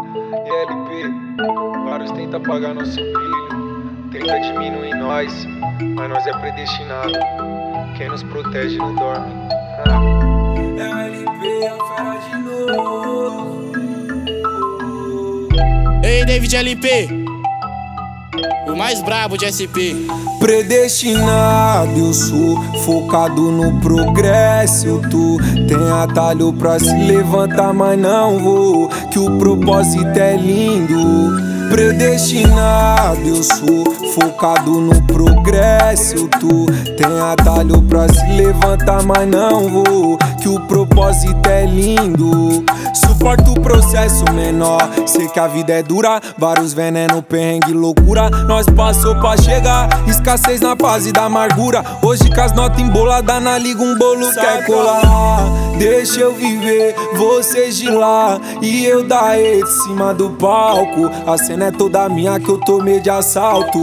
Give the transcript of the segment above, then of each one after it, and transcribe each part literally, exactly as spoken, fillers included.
E L P, vários tentam apagar nosso brilho, tenta diminuir nós, mas nós é predestinado. Quem nos protege não dorme. Ah. É o L P, a fera de novo. Ei, David L P, o mais brabo de S P. Predestinado, eu sou focado no progresso. Tu tem atalho pra se levantar, mas não vou, que o propósito é lindo. Predestinado, eu sou focado no progresso. Tu tem atalho pra se levantar, mas não vou, que o propósito é lindo. Suporta o processo menor, sei que a vida é dura, vários veneno, perrengue, loucura. Nós passou pra chegar, escassez na fase da amargura. Hoje com as notas emboladas na liga, um bolo quer colar. Deixa eu viver, vocês de lá e eu daí de cima do palco. A cena é toda minha que eu tomei de assalto.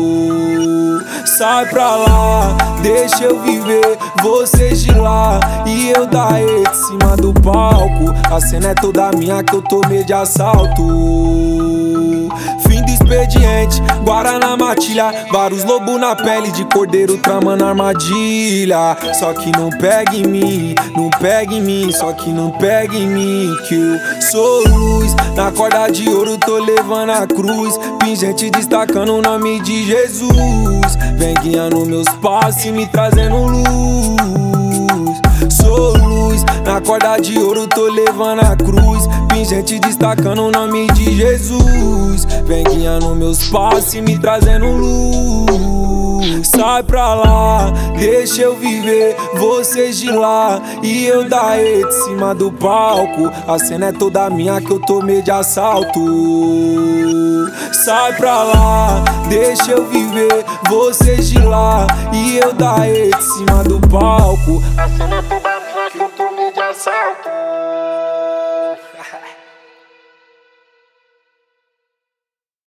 Sai pra lá, deixa eu viver, vocês de lá e eu daí de cima do palco. A cena é toda minha que eu tomei de assalto. Fim do expediente, Guaraná matilha, vários lobos na pele de cordeiro tramando armadilha. Só que não pega em mim, não pega em mim, só que não pega em mim, que eu sou luz. Na corda de ouro tô levando a cruz, pingente destacando o nome de Jesus. Vem guiando meus passos e me trazendo luz. Sou luz, na corda de ouro tô levando a cruz, pingente destacando o nome de Jesus. Vem guiando meus passos e me trazendo luz. Sai pra lá, deixa eu viver, vocês de lá e eu daí de cima do palco. A cena é toda minha que eu tomei de assalto. Sai pra lá, deixa eu viver, vocês de lá e eu daí de cima do palco. A cena é toda minha que eu tomei de assalto.